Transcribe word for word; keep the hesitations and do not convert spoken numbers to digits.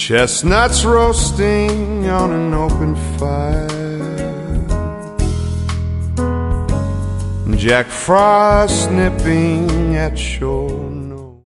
chestnuts roasting on an open fire, Jack Frost nipping at shore